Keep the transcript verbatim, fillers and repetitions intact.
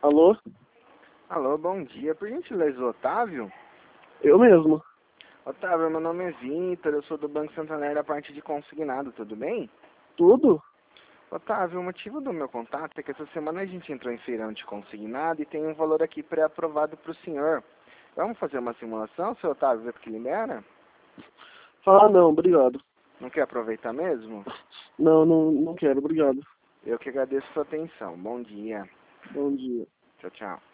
Alô? Alô, bom dia. Por gentileza, o Otávio? Eu mesmo. Otávio, meu nome é Vitor, eu sou do Banco Santander da parte de consignado, tudo bem? Tudo? Otávio, o motivo do meu contato é que essa semana a gente entrou em feirão de consignado e tem um valor aqui pré-aprovado para o senhor. Vamos fazer uma simulação, seu Otávio, ver porque libera? Ah, não, obrigado. Não quer aproveitar mesmo? Não, não, não quero, obrigado. Eu que agradeço a sua atenção. Bom dia. Bom dia. Tchau, tchau.